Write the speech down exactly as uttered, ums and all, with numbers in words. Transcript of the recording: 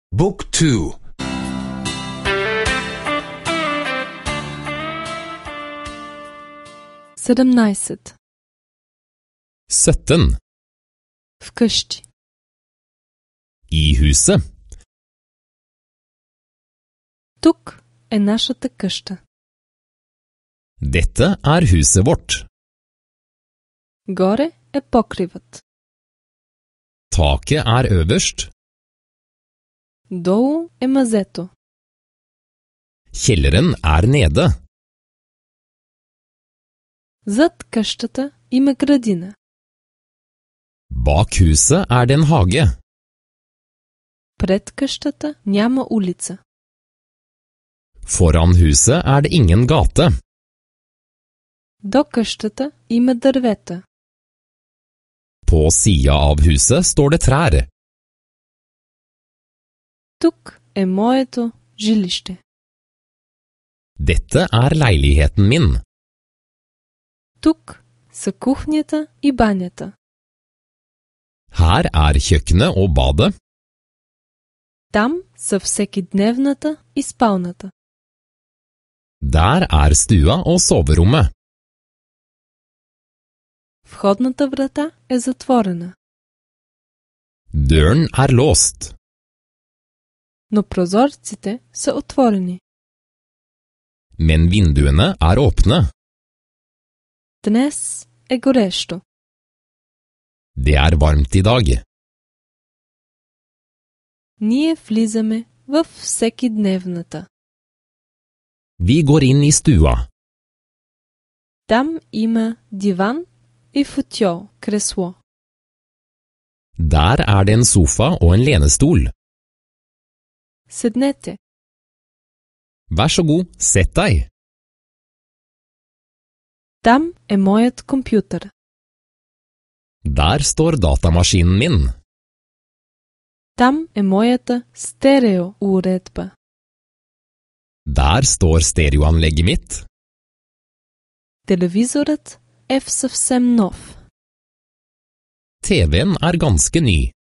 Book two. седемнайсет. sytten. Вкъщи. I huset. Тук е нашата къща. Dette er huset vårt. Горе е покривът. Taket er øverst. Долу е мазето. Kjelleren er nede. Зад къщата има градина. Bak huset er det en hage. Пред къщата няма улица. Foran huset er det ingen gate. До къщата има дървета. På sida av huset står det trær. Тук е моето жилище. Dette er leiligheten min. Тук са кухнята и банята. Her er kjøkkenet og badet. Там са всекидневната и спалната. Der er stua og soverommet. Входната врата е затворена. Døren er låst. Но прозорците са отворени. Men vinduene er åpne. Днес е горещо. Det er varmt i dag. Ние влизаме в всекидневната. Vi går inn i stua. Там има диван и футьол, кресло. Der er det en sofa og en lenestol. Седнете. Vær så god, sett deg. Там е моят компютър. Der står datamaskinen min. Там е моята стереоуредба. Der står stereoanlegget mitt. Телевизорът е в съвсем нов. T V-en er ganske ny.